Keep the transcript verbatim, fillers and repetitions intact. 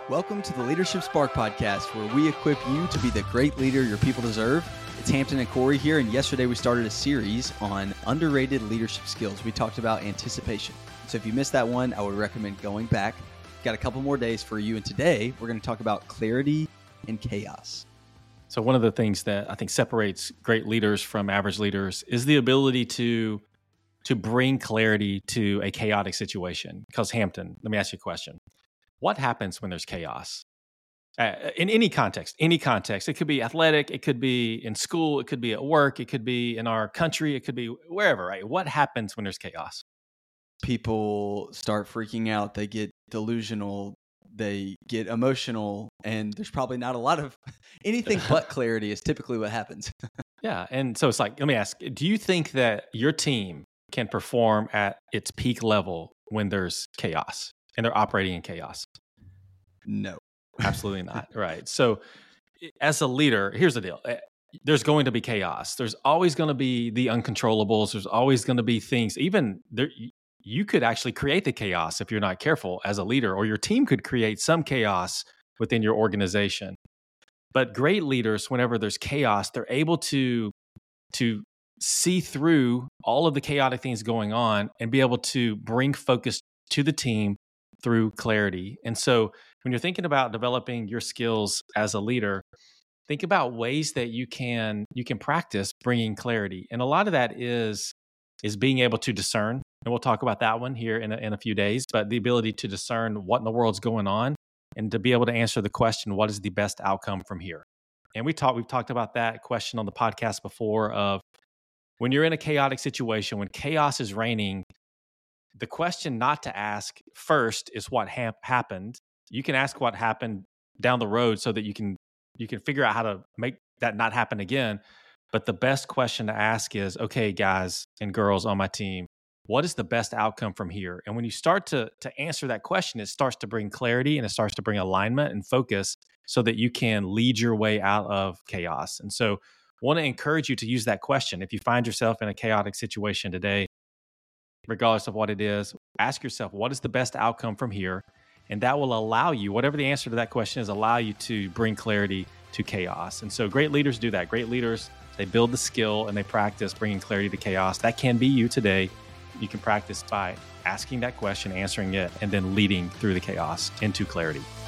Welcome to the Leadership Spark Podcast, where we equip you to be the great leader your people deserve. It's Hampton and Corey here, and yesterday we started a series on underrated leadership skills. We talked about anticipation. So if you missed that one, I would recommend going back. Got a couple more days for you, and today we're going to talk about clarity and chaos. So one of the things that I think separates great leaders from average leaders is the ability to to bring clarity to a chaotic situation. Because Hampton, let me ask you a question. What happens when there's chaos? Uh, in any context, any context. It could be athletic, it could be in school, it could be at work, it could be in our country, it could be wherever, right? What happens when there's chaos? People start freaking out, they get delusional, they get emotional, and there's probably not a lot of anything but clarity is typically what happens. Yeah, and so it's like, let me ask, do you think that your team can perform at its peak level when there's chaos and they're operating in chaos? No. Absolutely not. Right. So as a leader, here's the deal. There's going to be chaos. There's always going to be the uncontrollables. There's always going to be things, even there, you could actually create the chaos if you're not careful as a leader, or your team could create some chaos within your organization. But great leaders, whenever there's chaos, they're able to, to see through all of the chaotic things going on and be able to bring focus to the team through clarity. And so when you're thinking about developing your skills as a leader, think about ways that you can you can practice bringing clarity. And a lot of that is is being able to discern. And we'll talk about that one here in a, in a few days. But the ability to discern what in the world's going on and to be able to answer the question, what is the best outcome from here? And we talked we've talked about that question on the podcast before of when you're in a chaotic situation, when chaos is reigning, the question not to ask first is what ha- happened. You can ask what happened down the road so that you can you can figure out how to make that not happen again. But the best question to ask is, okay, guys and girls on my team, what is the best outcome from here? And when you start to to answer that question, it starts to bring clarity and it starts to bring alignment and focus so that you can lead your way out of chaos. And so I want to encourage you to use that question. If you find yourself in a chaotic situation today, regardless of what it is, ask yourself, what is the best outcome from here? And that will allow you, whatever the answer to that question is, allow you to bring clarity to chaos. And so great leaders do that. Great leaders, they build the skill and they practice bringing clarity to chaos. That can be you today. You can practice by asking that question, answering it, and then leading through the chaos into clarity.